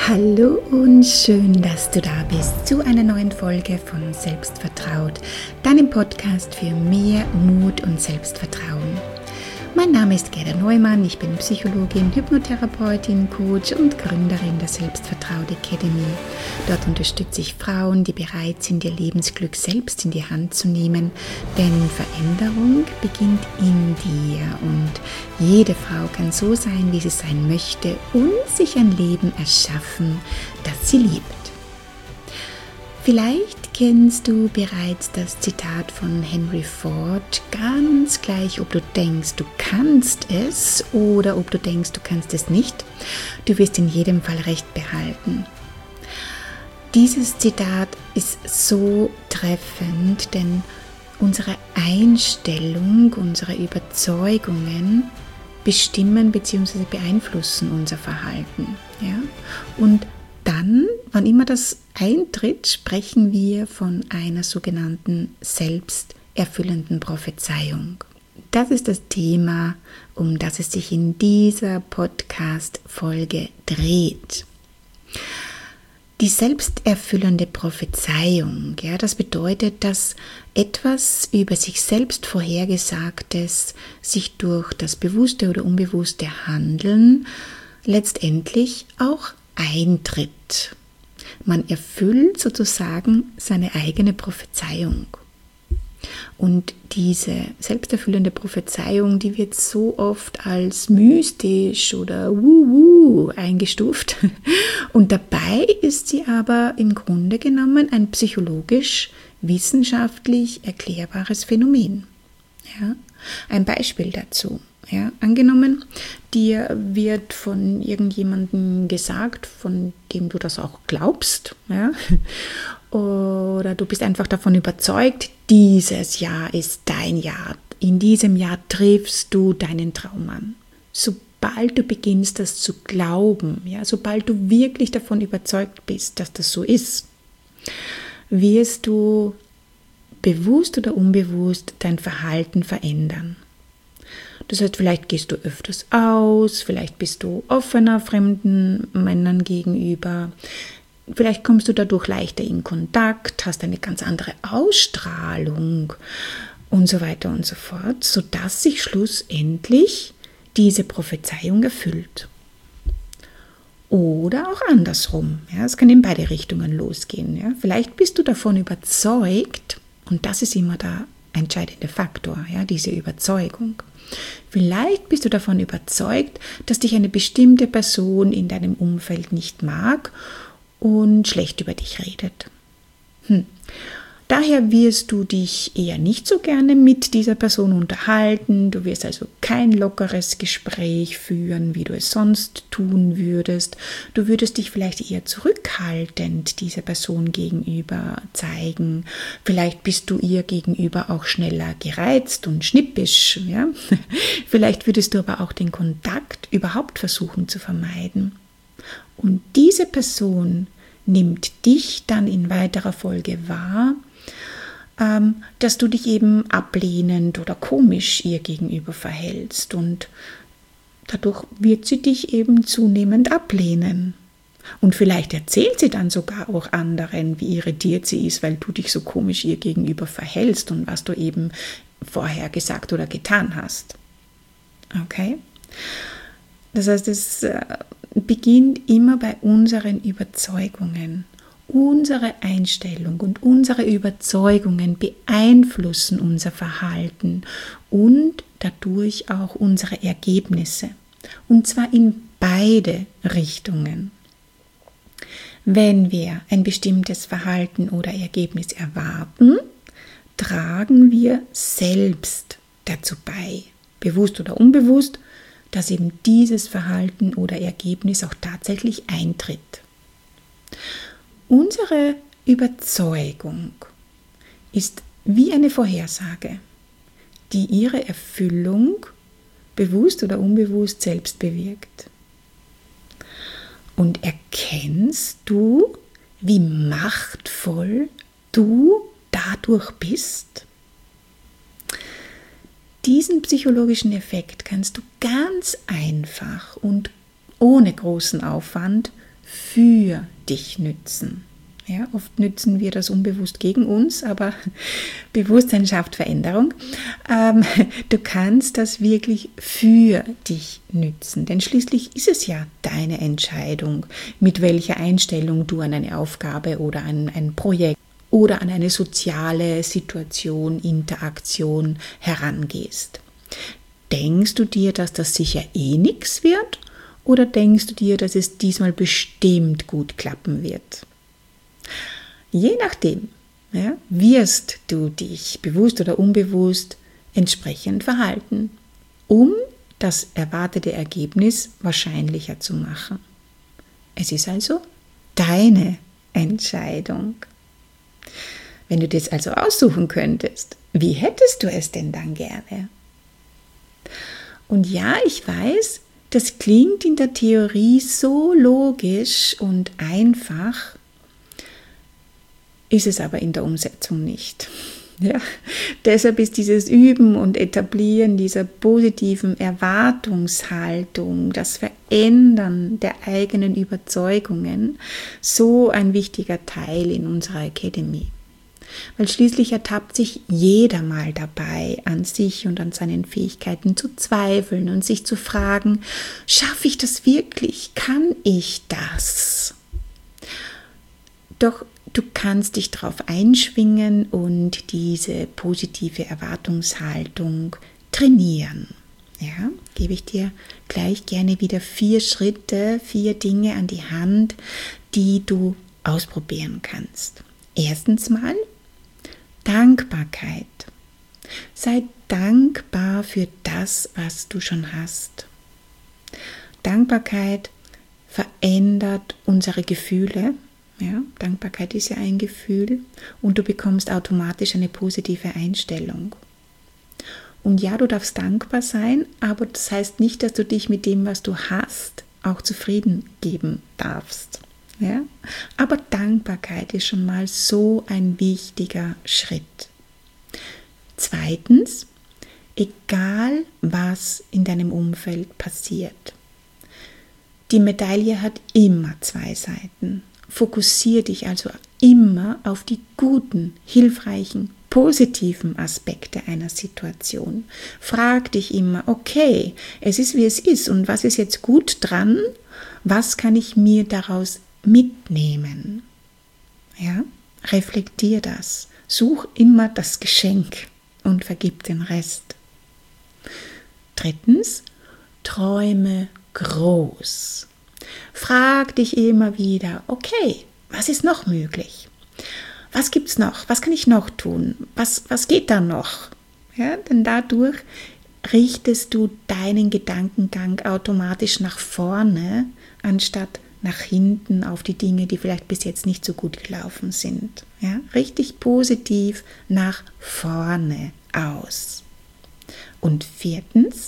Hallo und schön, dass du da bist zu einer neuen Folge von Selbstvertraut, deinem Podcast für mehr Mut und Selbstvertrauen. Mein Name ist Gerda Neumann, ich bin Psychologin, Hypnotherapeutin, Coach und Gründerin der Selbstvertraut Academy. Dort unterstütze ich Frauen, die bereit sind, ihr Lebensglück selbst in die Hand zu nehmen, denn Veränderung beginnt in dir und jede Frau kann so sein, wie sie sein möchte und sich ein Leben erschaffen, das sie liebt. Vielleicht kennst du bereits das Zitat von Henry Ford, ganz gleich, ob du denkst, du kannst es oder ob du denkst, du kannst es nicht. Du wirst in jedem Fall Recht behalten. Dieses Zitat ist so treffend, denn unsere Einstellung, unsere Überzeugungen bestimmen bzw. beeinflussen unser Verhalten. Ja? Und dann, wann immer das eintritt, sprechen wir von einer sogenannten selbsterfüllenden Prophezeiung. Das ist das Thema, um das es sich in dieser Podcast-Folge dreht. Die selbsterfüllende Prophezeiung, ja, das bedeutet, dass etwas über sich selbst Vorhergesagtes sich durch das bewusste oder unbewusste Handeln letztendlich auch eintritt. Man erfüllt sozusagen seine eigene Prophezeiung. Und diese selbsterfüllende Prophezeiung, die wird so oft als mystisch oder eingestuft. Und dabei ist sie aber im Grunde genommen ein psychologisch-wissenschaftlich erklärbares Phänomen. Ja? Ein Beispiel dazu. Ja, angenommen, dir wird von irgendjemandem gesagt, von dem du das auch glaubst, ja, oder du bist einfach davon überzeugt, dieses Jahr ist dein Jahr, in diesem Jahr triffst du deinen Traum an. Sobald du beginnst, das zu glauben, ja, sobald du wirklich davon überzeugt bist, dass das so ist, wirst du bewusst oder unbewusst dein Verhalten verändern. Das heißt, vielleicht gehst du öfters aus, vielleicht bist du offener fremden Männern gegenüber, vielleicht kommst du dadurch leichter in Kontakt, hast eine ganz andere Ausstrahlung und so weiter und so fort, sodass sich schlussendlich diese Prophezeiung erfüllt. Oder auch andersrum, ja, es kann in beide Richtungen losgehen. Ja. Vielleicht bist du davon überzeugt, und das ist immer der entscheidende Faktor, ja, diese Überzeugung. Vielleicht bist du davon überzeugt, dass dich eine bestimmte Person in deinem Umfeld nicht mag und schlecht über dich redet. Daher wirst du dich eher nicht so gerne mit dieser Person unterhalten. Du wirst also kein lockeres Gespräch führen, wie du es sonst tun würdest. Du würdest dich vielleicht eher zurückhaltend dieser Person gegenüber zeigen. Vielleicht bist du ihr gegenüber auch schneller gereizt und schnippisch. Ja? Vielleicht würdest du aber auch den Kontakt überhaupt versuchen zu vermeiden. Und diese Person nimmt dich dann in weiterer Folge wahr, dass du dich eben ablehnend oder komisch ihr gegenüber verhältst und dadurch wird sie dich eben zunehmend ablehnen. Und vielleicht erzählt sie dann sogar auch anderen, wie irritiert sie ist, weil du dich so komisch ihr gegenüber verhältst und was du eben vorher gesagt oder getan hast. Okay? Das heißt, es beginnt immer bei unseren Überzeugungen. Unsere Einstellung und unsere Überzeugungen beeinflussen unser Verhalten und dadurch auch unsere Ergebnisse. Und zwar in beide Richtungen. Wenn wir ein bestimmtes Verhalten oder Ergebnis erwarten, tragen wir selbst dazu bei, bewusst oder unbewusst, dass eben dieses Verhalten oder Ergebnis auch tatsächlich eintritt. Unsere Überzeugung ist wie eine Vorhersage, die ihre Erfüllung bewusst oder unbewusst selbst bewirkt. Und erkennst du, wie machtvoll du dadurch bist? Diesen psychologischen Effekt kannst du ganz einfach und ohne großen Aufwand für dich nützen. Ja, oft nützen wir das unbewusst gegen uns, aber Bewusstsein schafft Veränderung. Du kannst das wirklich für dich nützen, denn schließlich ist es ja deine Entscheidung, mit welcher Einstellung du an eine Aufgabe oder an ein Projekt oder an eine soziale Situation, Interaktion herangehst. Denkst du dir, dass das sicher nichts wird, oder denkst du dir, dass es diesmal bestimmt gut klappen wird? Je nachdem, ja, wirst du dich bewusst oder unbewusst entsprechend verhalten, um das erwartete Ergebnis wahrscheinlicher zu machen. Es ist also deine Entscheidung. Wenn du das also aussuchen könntest, wie hättest du es denn dann gerne? Und ja, ich weiß, das klingt in der Theorie so logisch und einfach, ist es aber in der Umsetzung nicht. Ja, deshalb ist dieses Üben und Etablieren dieser positiven Erwartungshaltung, das Verändern der eigenen Überzeugungen so ein wichtiger Teil in unserer Academy. Weil schließlich ertappt sich jeder mal dabei, an sich und an seinen Fähigkeiten zu zweifeln und sich zu fragen, schaffe ich das wirklich? Kann ich das? Doch du kannst dich darauf einschwingen und diese positive Erwartungshaltung trainieren. Ja, gebe ich dir gleich gerne wieder 4 Schritte, 4 Dinge an die Hand, die du ausprobieren kannst. Erstens mal Dankbarkeit. Sei dankbar für das, was du schon hast. Dankbarkeit verändert unsere Gefühle. Ja, Dankbarkeit ist ja ein Gefühl und du bekommst automatisch eine positive Einstellung. Und ja, du darfst dankbar sein, aber das heißt nicht, dass du dich mit dem, was du hast, auch zufrieden geben darfst. Ja? Aber Dankbarkeit ist schon mal so ein wichtiger Schritt. Zweitens, egal was in deinem Umfeld passiert, die Medaille hat immer 2 Seiten. Fokussiere dich also immer auf die guten, hilfreichen, positiven Aspekte einer Situation. Frag dich immer, okay, es ist wie es ist und was ist jetzt gut dran? Was kann ich mir daraus mitnehmen? Ja, reflektier das. Such immer das Geschenk und vergib den Rest. Drittens, träume groß. Frag dich immer wieder, okay, was ist noch möglich? Was gibt's noch? Was kann ich noch tun? Was geht da noch? Ja, denn dadurch richtest du deinen Gedankengang automatisch nach vorne, anstatt nach hinten auf die Dinge, die vielleicht bis jetzt nicht so gut gelaufen sind. Ja, richtig positiv nach vorne aus. Und 4.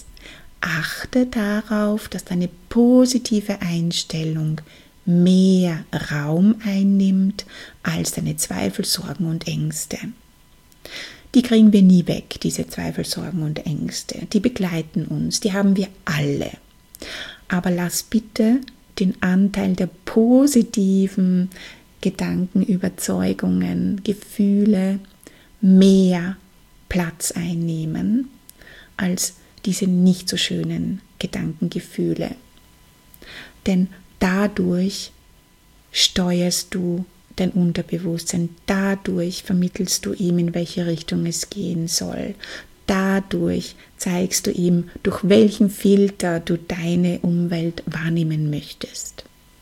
Achte darauf, dass deine positive Einstellung mehr Raum einnimmt als deine Zweifel, Sorgen und Ängste. Die kriegen wir nie weg, diese Zweifel, Sorgen und Ängste. Die begleiten uns, die haben wir alle. Aber lass bitte den Anteil der positiven Gedanken, Überzeugungen, Gefühle mehr Platz einnehmen als diese nicht so schönen Gedankengefühle. Denn dadurch steuerst du dein Unterbewusstsein, dadurch vermittelst du ihm, in welche Richtung es gehen soll. Dadurch zeigst du ihm, durch welchen Filter du deine Umwelt wahrnehmen möchtest.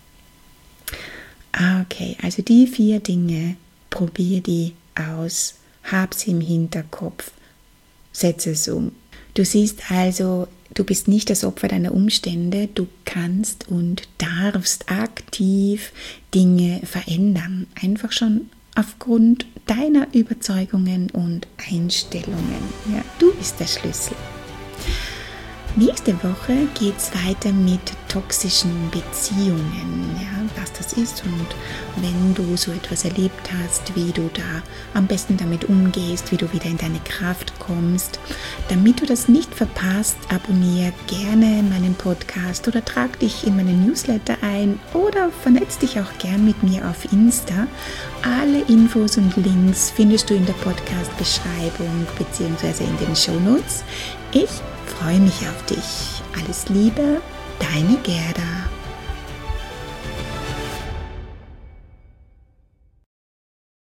Okay, also die 4 Dinge, probier die aus, hab sie im Hinterkopf, setze es um. Du siehst also, du bist nicht das Opfer deiner Umstände, du kannst und darfst aktiv Dinge verändern. Einfach schon aufgrund deiner Überzeugungen und Einstellungen. Ja, du bist der Schlüssel. Nächste Woche geht es weiter mit toxischen Beziehungen. Ja, was das ist und wenn du so etwas erlebt hast, wie du da am besten damit umgehst, wie du wieder in deine Kraft kommst. Damit du das nicht verpasst, abonniere gerne meinen Podcast oder trag dich in meinen Newsletter ein oder vernetz dich auch gern mit mir auf Insta. Alle Infos und Links findest du in der Podcast-Beschreibung bzw. in den Shownotes. Ich freue mich auf dich. Alles Liebe, deine Gerda.